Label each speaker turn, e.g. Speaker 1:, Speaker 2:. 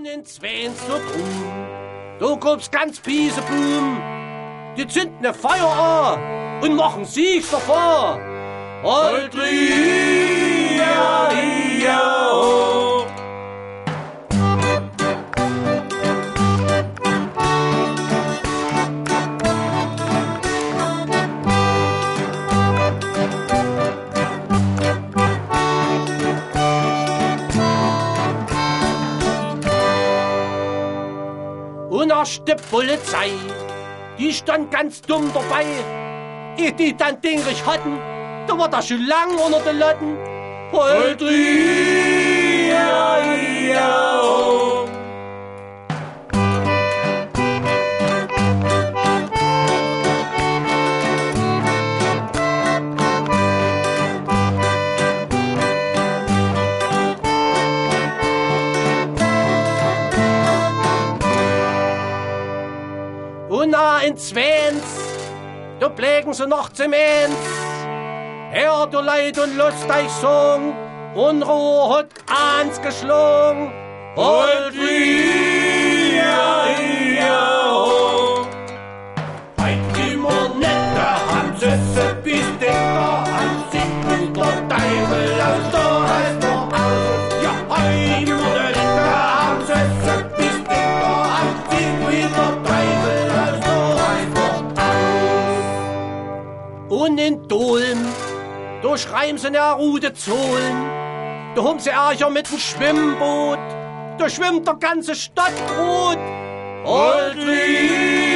Speaker 1: Und in Zwens so drum, da gab's ganz Pieseboom. Die zünden ne Feuer an und machen sich davor. Holdria-ia-ho. Und erst die Polizei, die stand ganz dumm dabei. Ehe die dann Dingrig hatten, da war das schon lang unter den Latten. Holdria-ia-ho. Und in Zwens, da pflegen sie noch zum Ends. Herr, du Leid und Lust, euch Song, und Ruhe hat ans geschlungen. Holdria-ia-ho. Heut immer netter, haben sie bis dicker, haben sich mit der Teufel aus der heißt noch aus. Ja, heut immer netter, haben sie bis dicker, haben sich mit der Teufel aus der heißt noch aus. Und in Dulm, da schreiben sie ne Rude Zolen, da haben sie Ärger mit dem Schwimmboot, da schwimmt der ganze Stadtbrot. Holdria!